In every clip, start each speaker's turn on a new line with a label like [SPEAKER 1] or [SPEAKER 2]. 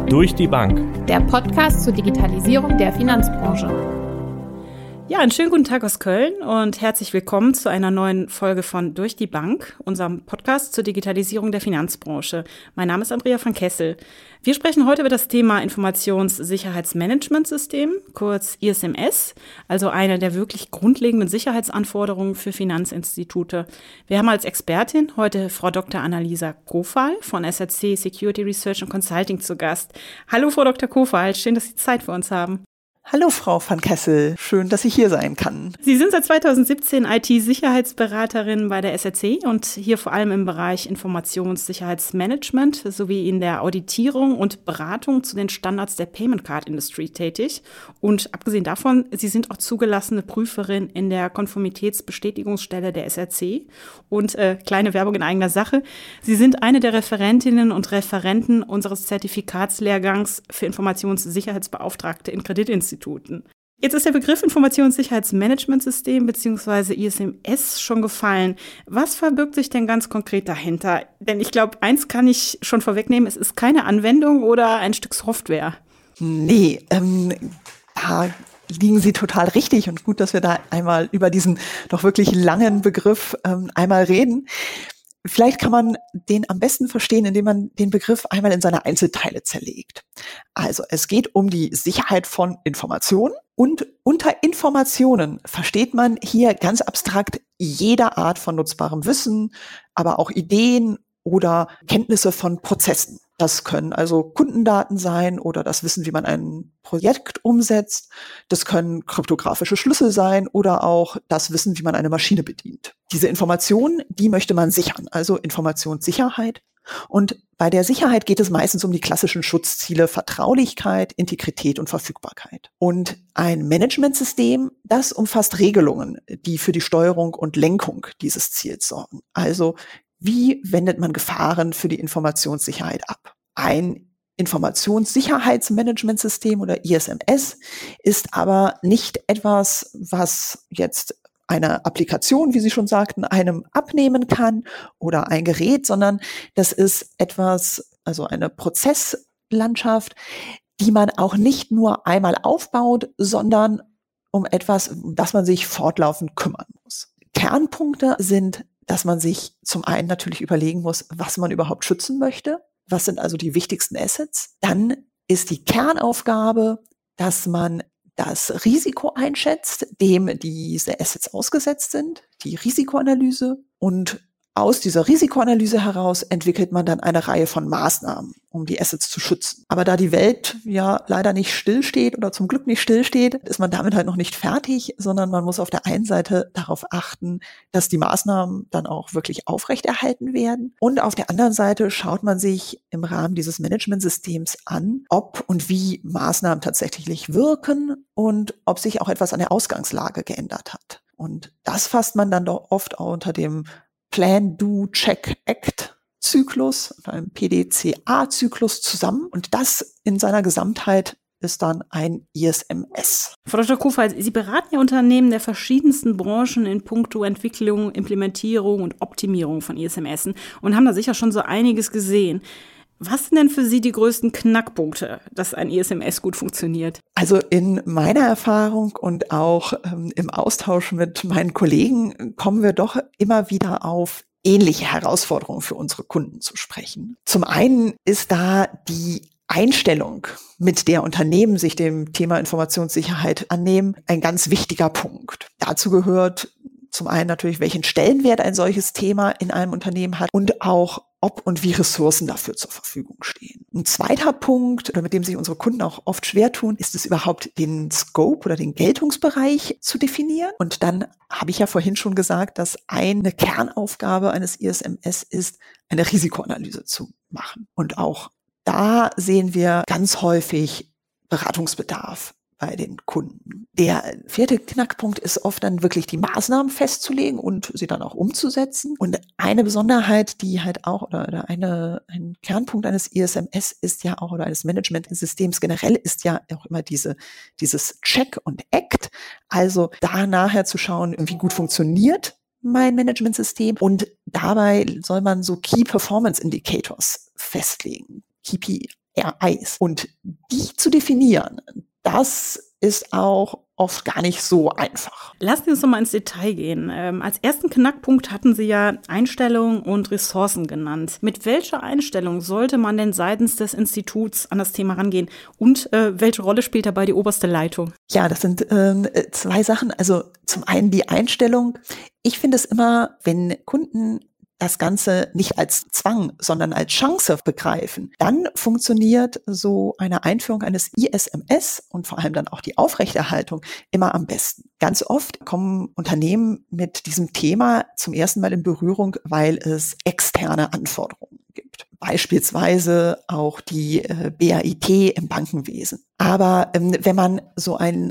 [SPEAKER 1] Durch die Bank.
[SPEAKER 2] Der Podcast zur Digitalisierung der Finanzbranche.
[SPEAKER 3] Ja, einen schönen guten Tag aus Köln und herzlich willkommen zu einer neuen Folge von Durch die Bank, unserem Podcast zur Digitalisierung der Finanzbranche. Mein Name ist Andrea von Kessel. Wir sprechen heute über das Thema Informationssicherheitsmanagementsystem, kurz ISMS, also eine der wirklich grundlegenden Sicherheitsanforderungen für Finanzinstitute. Wir haben als Expertin heute Frau Dr. Annalisa Kofal von SRC Security Research and Consulting zu Gast. Hallo Frau Dr. Kofal, schön, dass Sie Zeit für uns haben.
[SPEAKER 4] Hallo Frau van Kessel, schön, dass ich hier sein kann.
[SPEAKER 3] Sie sind seit 2017 IT-Sicherheitsberaterin bei der SRC und hier vor allem im Bereich Informationssicherheitsmanagement sowie in der Auditierung und Beratung zu den Standards der Payment Card Industry tätig. Und abgesehen davon, Sie sind auch zugelassene Prüferin in der Konformitätsbestätigungsstelle der SRC. Und kleine Werbung in eigener Sache, Sie sind eine der Referentinnen und Referenten unseres Zertifikatslehrgangs für Informationssicherheitsbeauftragte in Kreditinstituten. Jetzt ist der Begriff Informationssicherheitsmanagementsystem bzw. ISMS schon gefallen. Was verbirgt sich denn ganz konkret dahinter? Denn ich glaube, eins kann ich schon vorwegnehmen, es ist keine Anwendung oder ein Stück Software.
[SPEAKER 4] Nee, da liegen Sie total richtig und gut, dass wir da einmal über diesen doch wirklich langen Begriff einmal reden. Vielleicht kann man den am besten verstehen, indem man den Begriff einmal in seine Einzelteile zerlegt. Also es geht um die Sicherheit von Informationen und unter Informationen versteht man hier ganz abstrakt jede Art von nutzbarem Wissen, aber auch Ideen oder Kenntnisse von Prozessen. Das können also Kundendaten sein oder das Wissen, wie man ein Projekt umsetzt. Das können kryptografische Schlüssel sein oder auch das Wissen, wie man eine Maschine bedient. Diese Informationen, die möchte man sichern, also Informationssicherheit. Und bei der Sicherheit geht es meistens um die klassischen Schutzziele Vertraulichkeit, Integrität und Verfügbarkeit. Und ein Managementsystem, das umfasst Regelungen, die für die Steuerung und Lenkung dieses Ziels sorgen. Also wie wendet man Gefahren für die Informationssicherheit ab? Ein Informationssicherheitsmanagementsystem oder ISMS ist aber nicht etwas, was jetzt eine Applikation, wie Sie schon sagten, einem abnehmen kann oder ein Gerät, sondern das ist etwas, also eine Prozesslandschaft, die man auch nicht nur einmal aufbaut, sondern um etwas, um das man sich fortlaufend kümmern muss. Kernpunkte sind, dass man sich zum einen natürlich überlegen muss, was man überhaupt schützen möchte. Was sind also die wichtigsten Assets? Dann ist die Kernaufgabe, dass man das Risiko einschätzt, dem diese Assets ausgesetzt sind, die Risikoanalyse. Und aus dieser Risikoanalyse heraus entwickelt man dann eine Reihe von Maßnahmen, um die Assets zu schützen. Aber da die Welt ja leider nicht stillsteht oder zum Glück nicht stillsteht, ist man damit halt noch nicht fertig, sondern man muss auf der einen Seite darauf achten, dass die Maßnahmen dann auch wirklich aufrechterhalten werden. Und auf der anderen Seite schaut man sich im Rahmen dieses Managementsystems an, ob und wie Maßnahmen tatsächlich wirken und ob sich auch etwas an der Ausgangslage geändert hat. Und das fasst man dann doch oft auch unter dem Plan, Do, Check, Act Zyklus, einem PDCA-Zyklus zusammen. Und das in seiner Gesamtheit ist dann ein ISMS.
[SPEAKER 3] Frau Dr. Kofal, Sie beraten ja Unternehmen der verschiedensten Branchen in puncto Entwicklung, Implementierung und Optimierung von ISMS und haben da sicher schon so einiges gesehen. Was sind denn für Sie die größten Knackpunkte, dass ein ISMS gut funktioniert?
[SPEAKER 4] Also in meiner Erfahrung und auch im Austausch mit meinen Kollegen kommen wir doch immer wieder auf ähnliche Herausforderungen für unsere Kunden zu sprechen. Zum einen ist da die Einstellung, mit der Unternehmen sich dem Thema Informationssicherheit annehmen, ein ganz wichtiger Punkt. Dazu gehört zum einen natürlich, welchen Stellenwert ein solches Thema in einem Unternehmen hat und auch, ob und wie Ressourcen dafür zur Verfügung stehen. Ein zweiter Punkt, oder mit dem sich unsere Kunden auch oft schwer tun, ist es überhaupt, den Scope oder den Geltungsbereich zu definieren. Und dann habe ich ja vorhin schon gesagt, dass eine Kernaufgabe eines ISMS ist, eine Risikoanalyse zu machen. Und auch da sehen wir ganz häufig Beratungsbedarf bei den Kunden. Der vierte Knackpunkt ist oft dann wirklich die Maßnahmen festzulegen und sie dann auch umzusetzen. Und eine Besonderheit, die halt auch, oder ein Kernpunkt eines ISMS ist ja auch, oder eines Managementsystems generell, ist ja auch immer dieses Check und Act. Also da nachher zu schauen, wie gut funktioniert mein Managementsystem. Und dabei soll man so Key Performance Indicators festlegen. KPIs. Und die zu definieren, das ist auch oft gar nicht so einfach.
[SPEAKER 3] Lassen Sie uns noch mal ins Detail gehen. Als ersten Knackpunkt hatten Sie ja Einstellungen und Ressourcen genannt. Mit welcher Einstellung sollte man denn seitens des Instituts an das Thema rangehen? Und welche Rolle spielt dabei die oberste Leitung?
[SPEAKER 4] Ja, das sind zwei Sachen. Also zum einen die Einstellung. Ich finde es immer, wenn Kunden das Ganze nicht als Zwang, sondern als Chance begreifen, dann funktioniert so eine Einführung eines ISMS und vor allem dann auch die Aufrechterhaltung immer am besten. Ganz oft kommen Unternehmen mit diesem Thema zum ersten Mal in Berührung, weil es externe Anforderungen gibt. Beispielsweise auch die BAIT im Bankenwesen. Aber wenn man so ein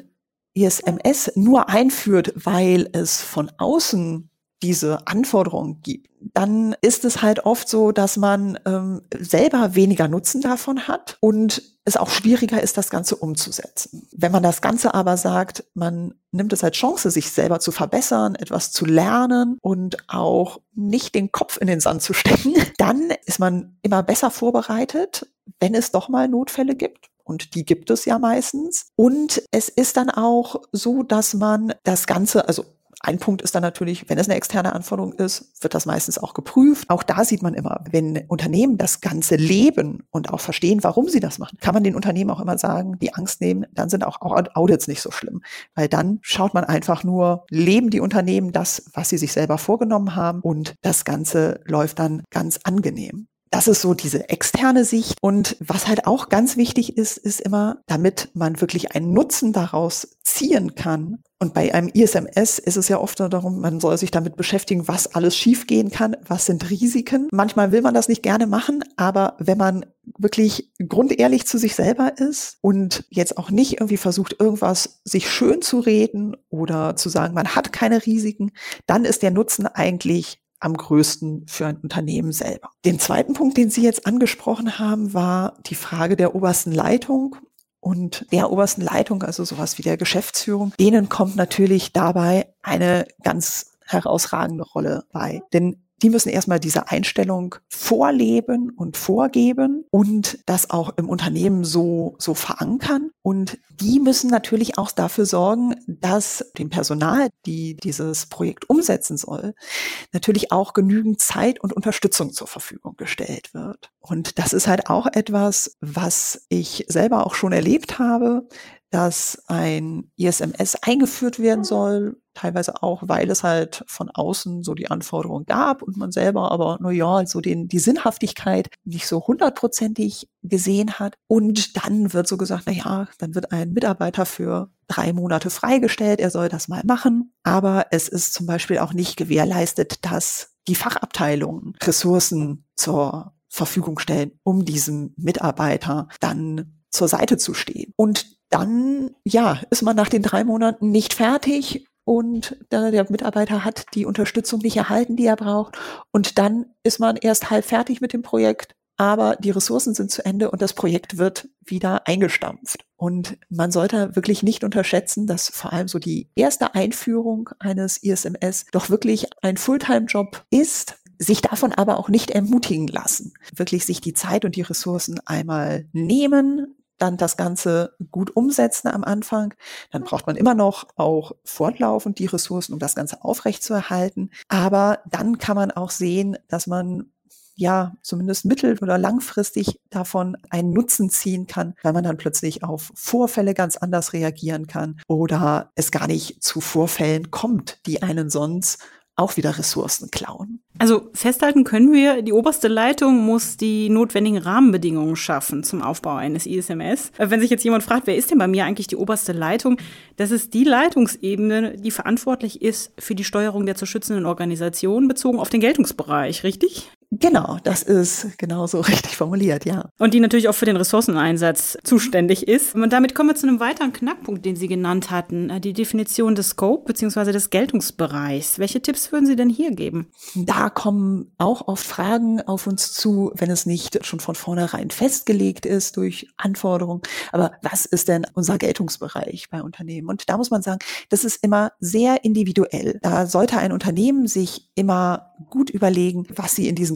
[SPEAKER 4] ISMS nur einführt, weil es von außen diese Anforderungen gibt, dann ist es halt oft so, dass man selber weniger Nutzen davon hat und es auch schwieriger ist, das Ganze umzusetzen. Wenn man das Ganze aber sagt, man nimmt es als Chance, sich selber zu verbessern, etwas zu lernen und auch nicht den Kopf in den Sand zu stecken, dann ist man immer besser vorbereitet, wenn es doch mal Notfälle gibt. Und die gibt es ja meistens. Und es ist dann auch so, dass man das Ganze, also ein Punkt ist dann natürlich, wenn es eine externe Anforderung ist, wird das meistens auch geprüft. Auch da sieht man immer, wenn Unternehmen das Ganze leben und auch verstehen, warum sie das machen, kann man den Unternehmen auch immer sagen, die Angst nehmen, dann sind auch Audits nicht so schlimm. Weil dann schaut man einfach nur, leben die Unternehmen das, was sie sich selber vorgenommen haben und das Ganze läuft dann ganz angenehm. Das ist so diese externe Sicht. Und was halt auch ganz wichtig ist, ist immer, damit man wirklich einen Nutzen daraus ziehen kann. Und bei einem ISMS ist es ja oft darum, man soll sich damit beschäftigen, was alles schiefgehen kann, was sind Risiken. Manchmal will man das nicht gerne machen, aber wenn man wirklich grundehrlich zu sich selber ist und jetzt auch nicht irgendwie versucht, irgendwas sich schön zu reden oder zu sagen, man hat keine Risiken, dann ist der Nutzen eigentlich am größten für ein Unternehmen selber. Den zweiten Punkt, den Sie jetzt angesprochen haben, war die Frage der obersten Leitung. Und der obersten Leitung, also sowas wie der Geschäftsführung, denen kommt natürlich dabei eine ganz herausragende Rolle bei. Denn die müssen erstmal diese Einstellung vorleben und vorgeben und das auch im Unternehmen so verankern. Und die müssen natürlich auch dafür sorgen, dass dem Personal, die dieses Projekt umsetzen soll, natürlich auch genügend Zeit und Unterstützung zur Verfügung gestellt wird. Und das ist halt auch etwas, was ich selber auch schon erlebt habe, dass ein ISMS eingeführt werden soll, teilweise auch, weil es halt von außen so die Anforderung gab und man selber aber nur ja so die Sinnhaftigkeit nicht so 100%ig gesehen hat. Und dann wird so gesagt, na ja, dann wird ein Mitarbeiter für 3 Monate freigestellt, er soll das mal machen. Aber es ist zum Beispiel auch nicht gewährleistet, dass die Fachabteilungen Ressourcen zur Verfügung stellen, um diesem Mitarbeiter dann zur Seite zu stehen. Und dann, ja, ist man nach den 3 Monaten nicht fertig und der Mitarbeiter hat die Unterstützung nicht erhalten, die er braucht. Und dann ist man erst halb fertig mit dem Projekt, aber die Ressourcen sind zu Ende und das Projekt wird wieder eingestampft. Und man sollte wirklich nicht unterschätzen, dass vor allem so die erste Einführung eines ISMS doch wirklich ein Fulltime-Job ist, sich davon aber auch nicht ermutigen lassen. Wirklich sich die Zeit und die Ressourcen einmal nehmen, dann das Ganze gut umsetzen am Anfang. Dann braucht man immer noch auch fortlaufend die Ressourcen, um das Ganze aufrechtzuerhalten. Aber dann kann man auch sehen, dass man ja zumindest mittel- oder langfristig davon einen Nutzen ziehen kann, weil man dann plötzlich auf Vorfälle ganz anders reagieren kann oder es gar nicht zu Vorfällen kommt, die einen sonst auch wieder Ressourcen klauen.
[SPEAKER 3] Also festhalten können wir, die oberste Leitung muss die notwendigen Rahmenbedingungen schaffen zum Aufbau eines ISMS. Wenn sich jetzt jemand fragt, wer ist denn bei mir eigentlich die oberste Leitung? Das ist die Leitungsebene, die verantwortlich ist für die Steuerung der zu schützenden Organisation bezogen auf den Geltungsbereich, richtig?
[SPEAKER 4] Genau, das ist genauso richtig formuliert, ja.
[SPEAKER 3] Und die natürlich auch für den Ressourceneinsatz zuständig ist. Und damit kommen wir zu einem weiteren Knackpunkt, den Sie genannt hatten, die Definition des Scope bzw. des Geltungsbereichs. Welche Tipps würden Sie denn hier geben?
[SPEAKER 4] Da kommen auch oft Fragen auf uns zu, wenn es nicht schon von vornherein festgelegt ist durch Anforderungen. Aber was ist denn unser Geltungsbereich bei Unternehmen? Und da muss man sagen, das ist immer sehr individuell. Da sollte ein Unternehmen sich immer gut überlegen, was sie in diesen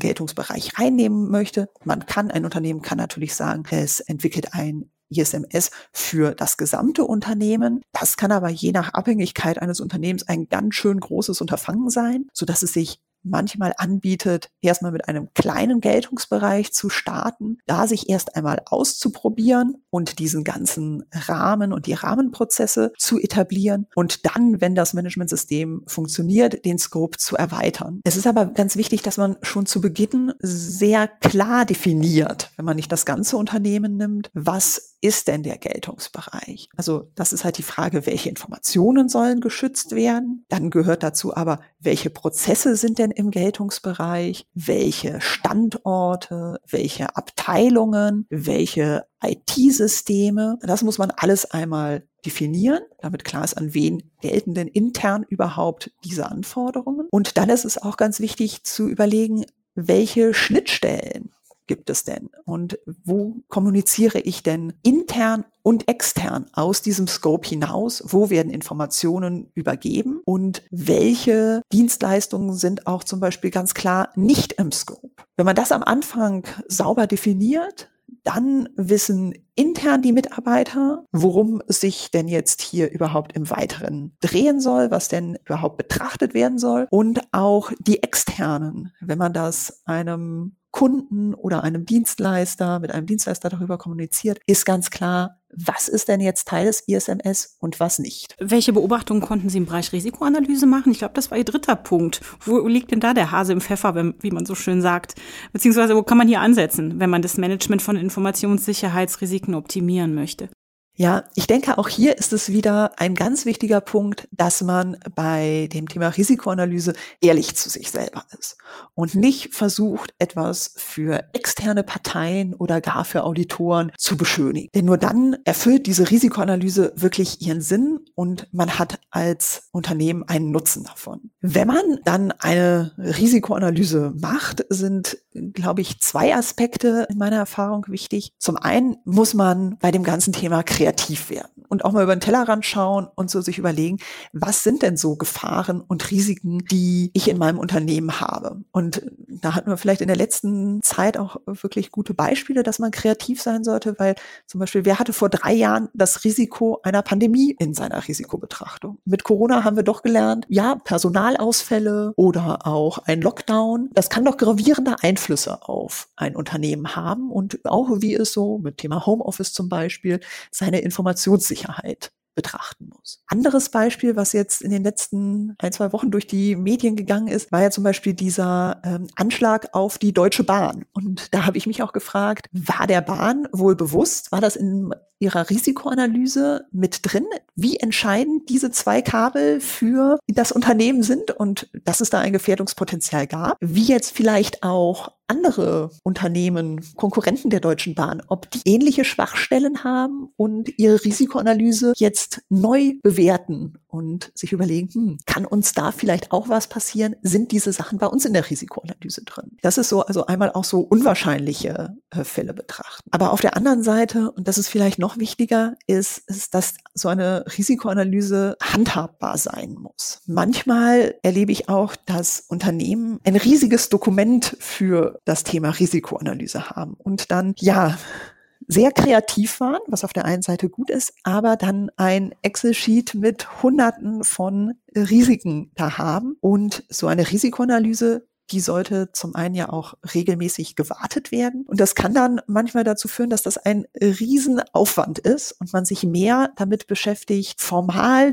[SPEAKER 4] Geltungsbereich reinnehmen möchte. Ein Unternehmen kann natürlich sagen, es entwickelt ein ISMS für das gesamte Unternehmen. Das kann aber je nach Abhängigkeit eines Unternehmens ein ganz schön großes Unterfangen sein, sodass es sich manchmal anbietet, erstmal mit einem kleinen Geltungsbereich zu starten, da sich erst einmal auszuprobieren und diesen ganzen Rahmen und die Rahmenprozesse zu etablieren und dann, wenn das Managementsystem funktioniert, den Scope zu erweitern. Es ist aber ganz wichtig, dass man schon zu Beginn sehr klar definiert, wenn man nicht das ganze Unternehmen nimmt, was ist denn der Geltungsbereich? Also das ist halt die Frage, welche Informationen sollen geschützt werden? Dann gehört dazu aber, welche Prozesse sind denn im Geltungsbereich? Welche Standorte? Welche Abteilungen? Welche IT-Systeme? Das muss man alles einmal definieren, damit klar ist, an wen gelten denn intern überhaupt diese Anforderungen. Und dann ist es auch ganz wichtig zu überlegen, welche Schnittstellen gibt es denn? Und wo kommuniziere ich denn intern und extern aus diesem Scope hinaus? Wo werden Informationen übergeben? Und welche Dienstleistungen sind auch zum Beispiel ganz klar nicht im Scope? Wenn man das am Anfang sauber definiert, dann wissen intern die Mitarbeiter, worum es sich denn jetzt hier überhaupt im Weiteren drehen soll, was denn überhaupt betrachtet werden soll. Und auch die externen, wenn man das einem Kunden oder einem Dienstleister, mit einem Dienstleister darüber kommuniziert, ist ganz klar, was ist denn jetzt Teil des ISMS und was nicht.
[SPEAKER 3] Welche Beobachtungen konnten Sie im Bereich Risikoanalyse machen? Ich glaube, das war Ihr dritter Punkt. Wo liegt denn da der Hase im Pfeffer, wie man so schön sagt? Beziehungsweise wo kann man hier ansetzen, wenn man das Management von Informationssicherheitsrisiken optimieren möchte?
[SPEAKER 4] Ja, ich denke, auch hier ist es wieder ein ganz wichtiger Punkt, dass man bei dem Thema Risikoanalyse ehrlich zu sich selber ist und nicht versucht, etwas für externe Parteien oder gar für Auditoren zu beschönigen. Denn nur dann erfüllt diese Risikoanalyse wirklich ihren Sinn und man hat als Unternehmen einen Nutzen davon. Wenn man dann eine Risikoanalyse macht, sind, glaube ich, 2 Aspekte in meiner Erfahrung wichtig. Zum einen muss man bei dem ganzen Thema kreativ werden und auch mal über den Tellerrand schauen und so sich überlegen, was sind denn so Gefahren und Risiken, die ich in meinem Unternehmen habe. Und da hatten wir vielleicht in der letzten Zeit auch wirklich gute Beispiele, dass man kreativ sein sollte, weil zum Beispiel, wer hatte vor 3 Jahren das Risiko einer Pandemie in seiner Risikobetrachtung? Mit Corona haben wir doch gelernt, ja, Personalausfälle oder auch ein Lockdown, das kann doch gravierende Einflüsse auf ein Unternehmen haben und auch wie es so mit Thema Homeoffice zum Beispiel seine Informationssicherheit betrachten muss. Anderes Beispiel, was jetzt in den letzten 1-2 Wochen durch die Medien gegangen ist, war ja zum Beispiel dieser Anschlag auf die Deutsche Bahn. Und da habe ich mich auch gefragt, war der Bahn wohl bewusst, war das in ihrer Risikoanalyse mit drin, wie entscheidend diese 2 Kabel für das Unternehmen sind und dass es da ein Gefährdungspotenzial gab, wie jetzt vielleicht auch andere Unternehmen, Konkurrenten der Deutschen Bahn, ob die ähnliche Schwachstellen haben und ihre Risikoanalyse jetzt neu bewerten und sich überlegen, kann uns da vielleicht auch was passieren? Sind diese Sachen bei uns in der Risikoanalyse drin? Das ist so, also einmal auch so unwahrscheinliche Fälle betrachten. Aber auf der anderen Seite, und das ist vielleicht noch wichtiger, ist, dass so eine Risikoanalyse handhabbar sein muss. Manchmal erlebe ich auch, dass Unternehmen ein riesiges Dokument für das Thema Risikoanalyse haben und dann, ja, sehr kreativ waren, was auf der einen Seite gut ist, aber dann ein Excel-Sheet mit Hunderten von Risiken da haben. Und so eine Risikoanalyse, die sollte zum einen ja auch regelmäßig gewartet werden. Und das kann dann manchmal dazu führen, dass das ein Riesenaufwand ist und man sich mehr damit beschäftigt, formal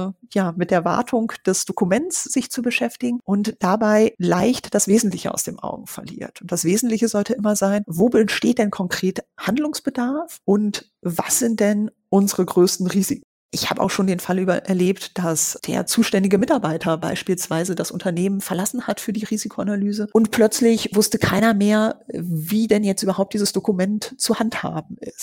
[SPEAKER 4] mit der Wartung des Dokuments sich zu beschäftigen und dabei leicht das Wesentliche aus den Augen verliert. Und das Wesentliche sollte immer sein, wo besteht denn konkret Handlungsbedarf und was sind denn unsere größten Risiken? Ich habe auch schon den Fall erlebt, dass der zuständige Mitarbeiter beispielsweise das Unternehmen verlassen hat für die Risikoanalyse und plötzlich wusste keiner mehr, wie denn jetzt überhaupt dieses Dokument zu handhaben ist.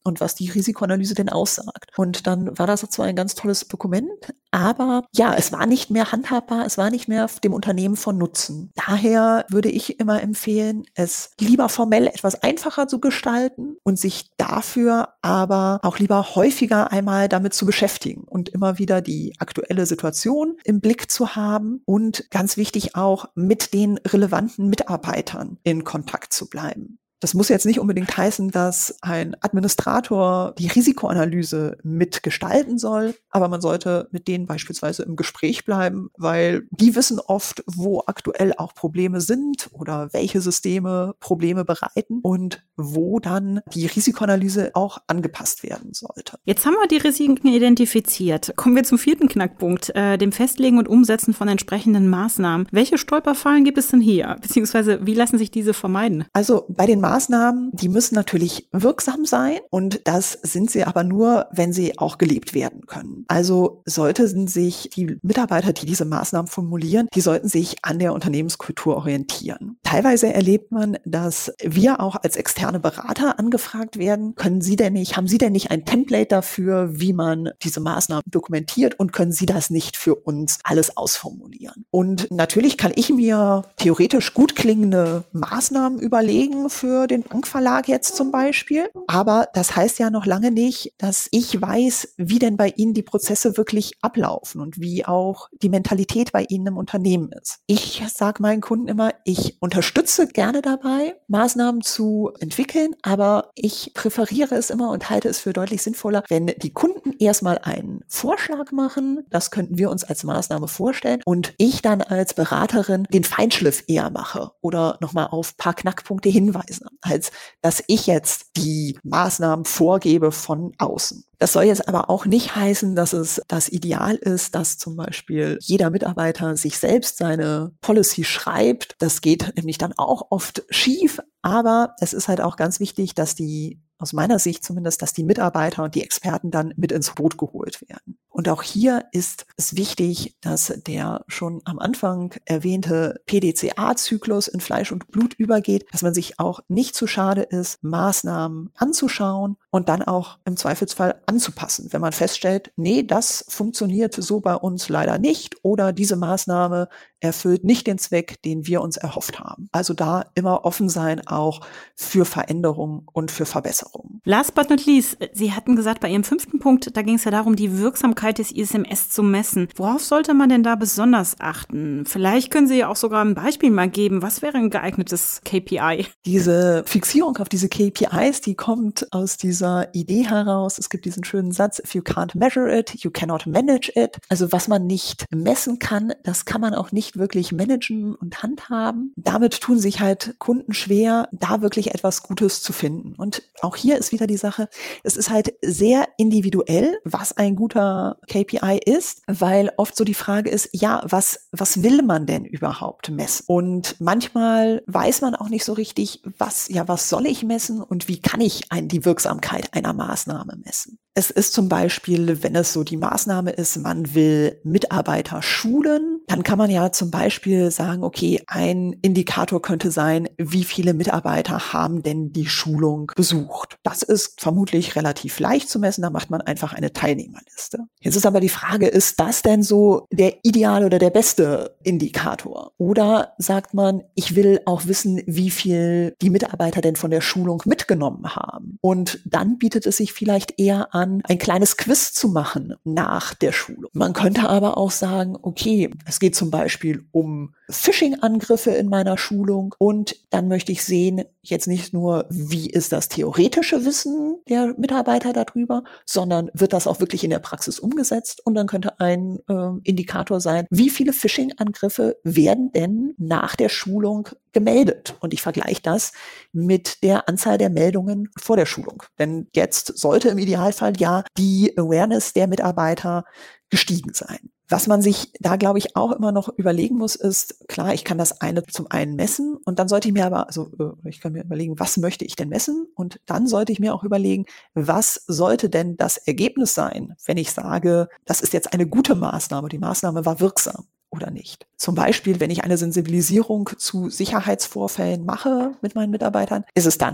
[SPEAKER 4] und was die Risikoanalyse denn aussagt. Und dann war das zwar ein ganz tolles Dokument, aber ja, es war nicht mehr handhabbar, es war nicht mehr dem Unternehmen von Nutzen. Daher würde ich immer empfehlen, es lieber formell etwas einfacher zu gestalten und sich dafür aber auch lieber häufiger einmal damit zu beschäftigen und immer wieder die aktuelle Situation im Blick zu haben und ganz wichtig auch mit den relevanten Mitarbeitern in Kontakt zu bleiben. Das muss jetzt nicht unbedingt heißen, dass ein Administrator die Risikoanalyse mitgestalten soll, aber man sollte mit denen beispielsweise im Gespräch bleiben, weil die wissen oft, wo aktuell auch Probleme sind oder welche Systeme Probleme bereiten und wo dann die Risikoanalyse auch angepasst werden sollte.
[SPEAKER 3] Jetzt haben wir die Risiken identifiziert. Kommen wir zum 4. Knackpunkt, dem Festlegen und Umsetzen von entsprechenden Maßnahmen. Welche Stolperfallen gibt es denn hier? Beziehungsweise wie lassen sich diese vermeiden?
[SPEAKER 4] Also bei den Maßnahmen, die müssen natürlich wirksam sein und das sind sie aber nur, wenn sie auch gelebt werden können. Also sollten sich die Mitarbeiter, die diese Maßnahmen formulieren, die sollten sich an der Unternehmenskultur orientieren. Teilweise erlebt man, dass wir auch als externe Berater angefragt werden, haben Sie denn nicht ein Template dafür, wie man diese Maßnahmen dokumentiert und können Sie das nicht für uns alles ausformulieren? Und natürlich kann ich mir theoretisch gut klingende Maßnahmen überlegen für den Bankverlag jetzt zum Beispiel. Aber das heißt ja noch lange nicht, dass ich weiß, wie denn bei Ihnen die Prozesse wirklich ablaufen und wie auch die Mentalität bei Ihnen im Unternehmen ist. Ich sage meinen Kunden immer, ich unterstütze gerne dabei, Maßnahmen zu entwickeln, aber ich präferiere es immer und halte es für deutlich sinnvoller, wenn die Kunden erstmal einen Vorschlag machen, das könnten wir uns als Maßnahme vorstellen und ich dann als Beraterin den Feinschliff eher mache oder nochmal auf ein paar Knackpunkte hinweise, als dass ich jetzt die Maßnahmen vorgebe von außen. Das soll jetzt aber auch nicht heißen, dass es das Ideal ist, dass zum Beispiel jeder Mitarbeiter sich selbst seine Policy schreibt. Das geht nämlich dann auch oft schief, aber es ist halt auch ganz wichtig, dass aus meiner Sicht zumindest, dass die Mitarbeiter und die Experten dann mit ins Boot geholt werden. Und auch hier ist es wichtig, dass der schon am Anfang erwähnte PDCA-Zyklus in Fleisch und Blut übergeht, dass man sich auch nicht zu schade ist, Maßnahmen anzuschauen und dann auch im Zweifelsfall anzupassen, wenn man feststellt, nee, das funktioniert so bei uns leider nicht oder diese Maßnahme erfüllt nicht den Zweck, den wir uns erhofft haben. Also da immer offen sein auch für Veränderungen und für Verbesserungen.
[SPEAKER 3] Last but not least, Sie hatten gesagt, bei Ihrem 5. Punkt, da ging es ja darum, die Wirksamkeit des ISMS zu messen. Worauf sollte man denn da besonders achten? Vielleicht können Sie ja auch sogar ein Beispiel mal geben. Was wäre ein geeignetes KPI?
[SPEAKER 4] Diese Fixierung auf diese KPIs, die kommt aus dieser Idee heraus. Es gibt diesen schönen Satz, if you can't measure it, you cannot manage it. Also was man nicht messen kann, das kann man auch nicht wirklich managen und handhaben. Damit tun sich halt Kunden schwer, da wirklich etwas Gutes zu finden. Und auch hier ist wieder die Sache, es ist halt sehr individuell, was ein guter KPI ist, weil oft so die Frage ist, ja, was will man denn überhaupt messen? Und manchmal weiß man auch nicht so richtig, was soll ich messen und wie kann ich die Wirksamkeit einer Maßnahme messen? Es ist zum Beispiel, wenn es so die Maßnahme ist, man will Mitarbeiter schulen, dann kann man ja zum Beispiel sagen, okay, ein Indikator könnte sein, wie viele Mitarbeiter haben denn die Schulung besucht. Das ist vermutlich relativ leicht zu messen, da macht man einfach eine Teilnehmerliste. Jetzt ist aber die Frage, ist das denn so der ideale oder der beste Indikator? Oder sagt man, ich will auch wissen, wie viel die Mitarbeiter denn von der Schulung mitgenommen haben? Und dann bietet es sich vielleicht eher an, ein kleines Quiz zu machen nach der Schulung. Man könnte aber auch sagen, okay, es geht zum Beispiel um Phishing-Angriffe in meiner Schulung und dann möchte ich sehen, jetzt nicht nur, wie ist das theoretische Wissen der Mitarbeiter darüber, sondern wird das auch wirklich in der Praxis umgesetzt und dann könnte ein Indikator sein, wie viele Phishing-Angriffe werden denn nach der Schulung gemeldet. Und ich vergleiche das mit der Anzahl der Meldungen vor der Schulung. Denn jetzt sollte im Idealfall ja die Awareness der Mitarbeiter gestiegen sein. Was man sich da, glaube ich, auch immer noch überlegen muss, ist, klar, ich kann das zum einen messen und dann sollte ich mir aber, ich kann mir überlegen, was möchte ich denn messen? Und dann sollte ich mir auch überlegen, was sollte denn das Ergebnis sein, wenn ich sage, das ist jetzt eine gute Maßnahme, die Maßnahme war wirksam oder nicht. Zum Beispiel, wenn ich eine Sensibilisierung zu Sicherheitsvorfällen mache mit meinen Mitarbeitern, ist es dann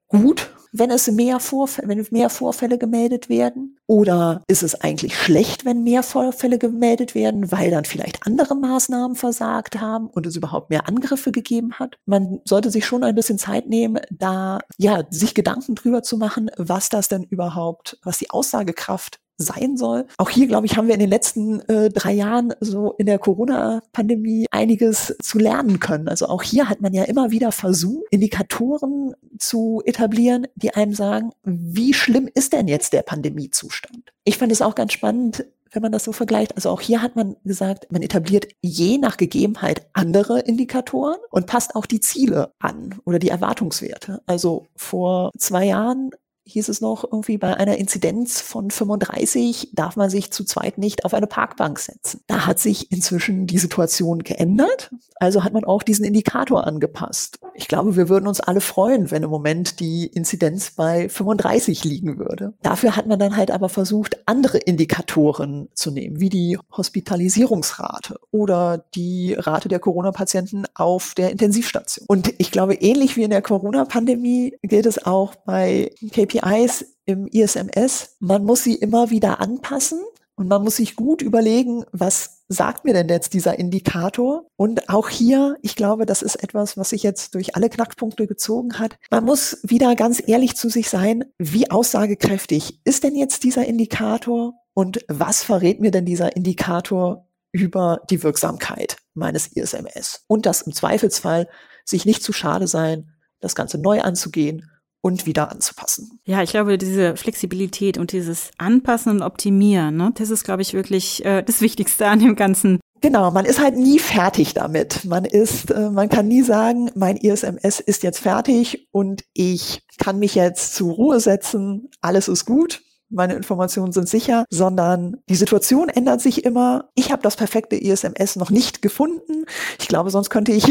[SPEAKER 4] gut, wenn mehr Vorfälle gemeldet werden? Oder ist es eigentlich schlecht, wenn mehr Vorfälle gemeldet werden, weil dann vielleicht andere Maßnahmen versagt haben und es überhaupt mehr Angriffe gegeben hat? Man sollte sich schon ein bisschen Zeit nehmen, da sich Gedanken drüber zu machen, was die Aussagekraft sein soll. Auch hier, glaube ich, haben wir in den letzten 3 Jahren so in der Corona-Pandemie einiges zu lernen können. Also auch hier hat man ja immer wieder versucht, Indikatoren zu etablieren, die einem sagen, wie schlimm ist denn jetzt der Pandemiezustand? Ich fand es auch ganz spannend, wenn man das so vergleicht. Also auch hier hat man gesagt, man etabliert je nach Gegebenheit andere Indikatoren und passt auch die Ziele an oder die Erwartungswerte. Also vor 2 Jahren hieß es noch irgendwie, bei einer Inzidenz von 35 darf man sich zu zweit nicht auf eine Parkbank setzen. Da hat sich inzwischen die Situation geändert, also hat man auch diesen Indikator angepasst. Ich glaube, wir würden uns alle freuen, wenn im Moment die Inzidenz bei 35 liegen würde. Dafür hat man dann halt aber versucht, andere Indikatoren zu nehmen, wie die Hospitalisierungsrate oder die Rate der Corona-Patienten auf der Intensivstation. Und ich glaube, ähnlich wie in der Corona-Pandemie gilt es auch bei KPIs im ISMS. Man muss sie immer wieder anpassen und man muss sich gut überlegen, was sagt mir denn jetzt dieser Indikator? Und auch hier, ich glaube, das ist etwas, was sich jetzt durch alle Knackpunkte gezogen hat. Man muss wieder ganz ehrlich zu sich sein, wie aussagekräftig ist denn jetzt dieser Indikator und was verrät mir denn dieser Indikator über die Wirksamkeit meines ISMS? Und das im Zweifelsfall sich nicht zu schade sein, das Ganze neu anzugehen und wieder anzupassen.
[SPEAKER 3] Ja, ich glaube, diese Flexibilität und dieses Anpassen und Optimieren, ne, das ist, glaube ich, wirklich das Wichtigste an dem Ganzen.
[SPEAKER 4] Genau, man ist halt nie fertig damit. Man kann nie sagen, mein ISMS ist jetzt fertig und ich kann mich jetzt zur Ruhe setzen, alles ist gut, meine Informationen sind sicher, sondern die Situation ändert sich immer. Ich habe das perfekte ISMS noch nicht gefunden. Ich glaube, sonst könnte ich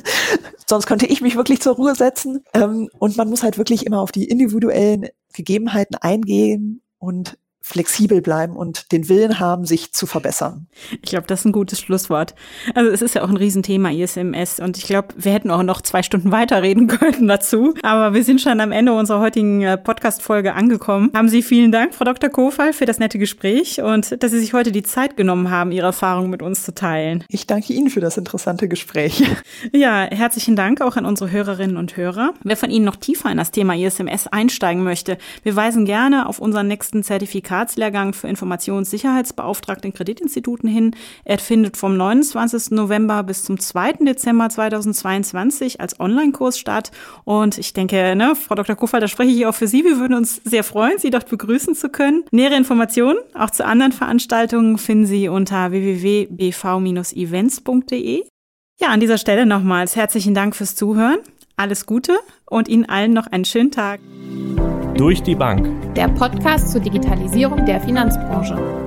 [SPEAKER 4] mich wirklich zur Ruhe setzen. Und man muss halt wirklich immer auf die individuellen Gegebenheiten eingehen und flexibel bleiben und den Willen haben, sich zu verbessern.
[SPEAKER 3] Ich glaube, das ist ein gutes Schlusswort. Also es ist ja auch ein Riesenthema, ISMS. Und ich glaube, wir hätten auch noch 2 Stunden weiterreden können dazu. Aber wir sind schon am Ende unserer heutigen Podcast-Folge angekommen. Haben Sie vielen Dank, Frau Dr. Kofal, für das nette Gespräch und dass Sie sich heute die Zeit genommen haben, Ihre Erfahrungen mit uns zu teilen.
[SPEAKER 4] Ich danke Ihnen für das interessante Gespräch.
[SPEAKER 3] Ja, herzlichen Dank auch an unsere Hörerinnen und Hörer. Wer von Ihnen noch tiefer in das Thema ISMS einsteigen möchte, wir weisen gerne auf unseren nächsten Zertifikatslehrgang für Informationssicherheitsbeauftragte in Kreditinstituten hin. Er findet vom 29. November bis zum 2. Dezember 2022 als Online-Kurs statt. Und ich denke, Frau Dr. Kofal, da spreche ich auch für Sie. Wir würden uns sehr freuen, Sie dort begrüßen zu können. Nähere Informationen auch zu anderen Veranstaltungen finden Sie unter www.bv-events.de. Ja, an dieser Stelle nochmals herzlichen Dank fürs Zuhören. Alles Gute und Ihnen allen noch einen schönen Tag.
[SPEAKER 2] Durch die Bank. Der Podcast zur Digitalisierung der Finanzbranche.